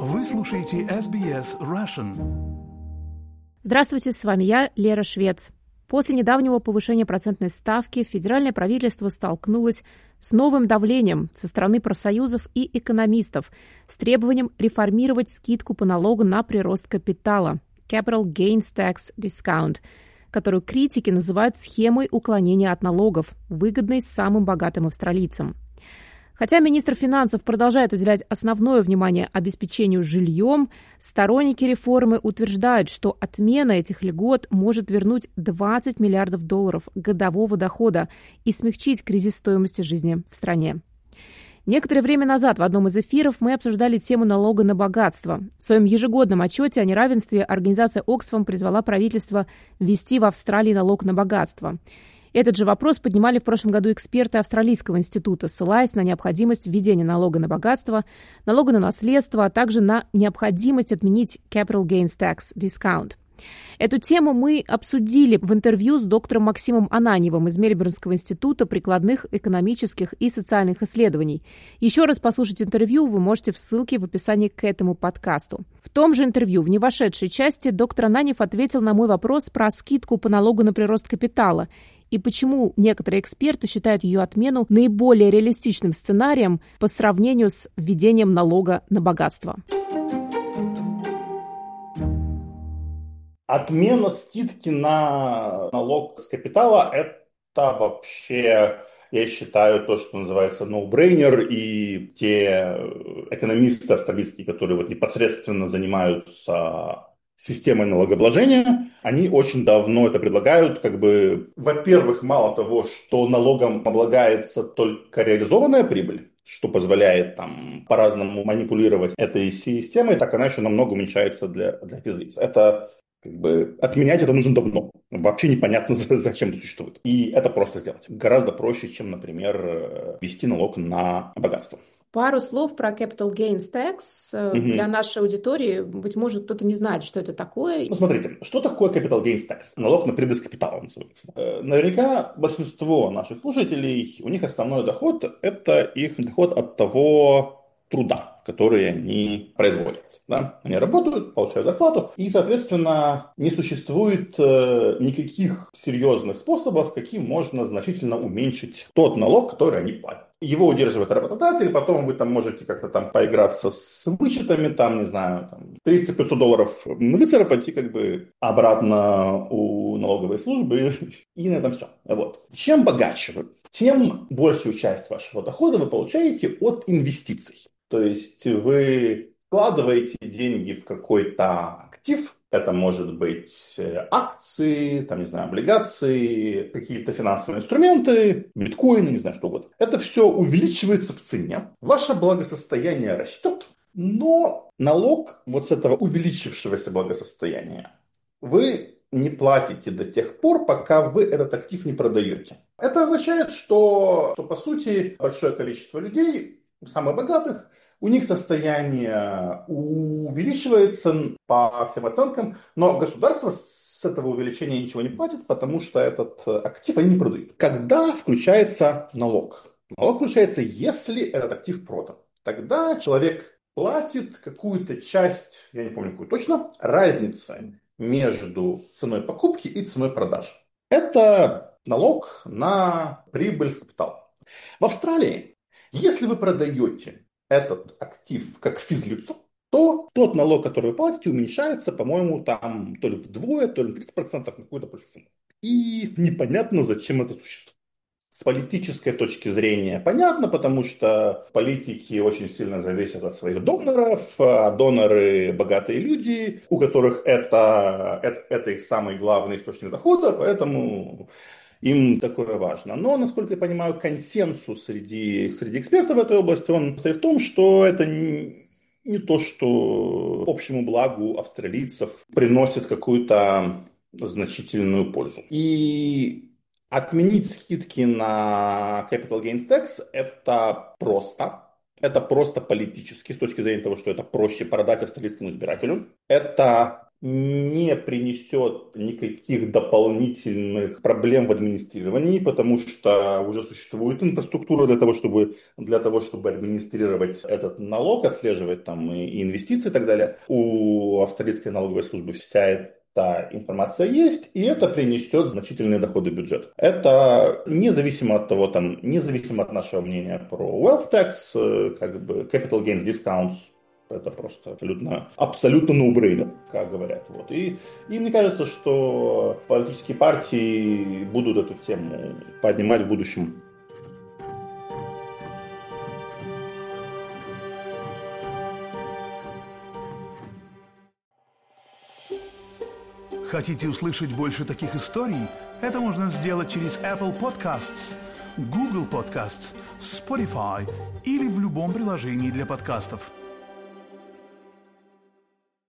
Вы слушаете SBS Russian. Здравствуйте, с вами я, Лера Швец. После недавнего повышения процентной ставки федеральное правительство столкнулось с новым давлением со стороны профсоюзов и экономистов с требованием реформировать скидку по налогу на прирост капитала Capital Gains Tax Discount, которую критики называют схемой уклонения от налогов, выгодной самым богатым австралийцам. Хотя министр финансов продолжает уделять основное внимание обеспечению жильем, сторонники реформы утверждают, что отмена этих льгот может вернуть $20 миллиардов годового дохода и смягчить кризис стоимости жизни в стране. Некоторое время назад в одном из эфиров мы обсуждали тему налога на богатство. В своем ежегодном отчете о неравенстве организация Oxfam призвала правительство ввести в Австралии налог на богатство. Этот же вопрос поднимали в прошлом году эксперты Австралийского института, ссылаясь на необходимость введения налога на богатство, налога на наследство, а также на необходимость отменить Capital Gains Tax Discount. Эту тему мы обсудили в интервью с доктором Максимом Ананьевым из Мельбурнского института прикладных экономических и социальных исследований. Еще раз послушать интервью вы можете в ссылке в описании к этому подкасту. В том же интервью, в невошедшей части, доктор Ананьев ответил на мой вопрос про скидку по налогу на прирост капитала и почему некоторые эксперты считают ее отмену наиболее реалистичным сценарием по сравнению с введением налога на богатство. Отмена скидки на налог с капитала – это вообще, я считаю, то, что называется no-brainer, и те экономисты австралийские, которые вот непосредственно занимаются системой налогообложения, они очень давно это предлагают. Во-первых, мало того, что налогом облагается только реализованная прибыль, что позволяет по-разному манипулировать этой системой, так она еще намного уменьшается для физлиц. Это отменять это нужно давно. Вообще непонятно, зачем это существует. И это просто сделать. Гораздо проще, чем, например, ввести налог на богатство. Пару слов про Capital Gains Tax для нашей аудитории. Быть может, кто-то не знает, что это такое. Смотрите, что такое Capital Gains Tax? Налог на прибыль с капитала называется. Наверняка большинство наших слушателей, у них основной доход – это их доход от того труда, который они производят. Да? Они работают, получают зарплату, и, соответственно, не существует никаких серьезных способов, каким можно значительно уменьшить тот налог, который они платят. Его удерживает работодатель, потом вы можете как-то поиграться с вычетами, $300-500 выцарапать и обратно у налоговой службы, и на этом все. Вот. Чем богаче вы, тем большую часть вашего дохода вы получаете от инвестиций. То есть вы вкладываете деньги в какой-то актив, это может быть акции, облигации, какие-то финансовые инструменты, биткоины, не знаю, что угодно. Это все увеличивается в цене, ваше благосостояние растет, но налог вот с этого увеличившегося благосостояния вы не платите до тех пор, пока вы этот актив не продаете. Это означает, что по сути большое количество людей, самых богатых, у них состояние увеличивается по всем оценкам, но государство с этого увеличения ничего не платит, потому что этот актив они не продают. Когда включается налог? Налог включается, если этот актив продан. Тогда человек платит какую-то часть, я не помню какую точно, разницы между ценой покупки и ценой продажи. Это налог на прибыль с капитала. В Австралии, если вы продаете этот актив как физлицо, то тот налог, который вы платите, уменьшается, по-моему, то ли вдвое, то ли 30% на какую-то большую сумму. И непонятно, зачем это существует. С политической точки зрения понятно, потому что политики очень сильно зависят от своих доноров, а доноры богатые люди, у которых это их самый главный источник дохода, поэтому им такое важно. Но, насколько я понимаю, консенсус среди экспертов в этой области, он состоит в том, что это не то, что общему благу австралийцев приносит какую-то значительную пользу. И отменить скидки на Capital Gains Tax это просто. Это просто политически, с точки зрения того, что это проще продать австралийскому избирателю. Это не принесет никаких дополнительных проблем в администрировании, потому что уже существует инфраструктура для того, чтобы администрировать этот налог, отслеживать там и инвестиции и так далее. У австралийской налоговой службы вся эта информация есть, и это принесет значительные доходы в бюджет. Это независимо от того, независимо от нашего мнения про wealth tax, как бы capital gains discounts, это просто абсолютно no-brainer, как говорят. Вот. И мне кажется, что политические партии будут эту тему поднимать в будущем. Хотите услышать больше таких историй? Это можно сделать через Apple Podcasts, Google Podcasts, Spotify или в любом приложении для подкастов.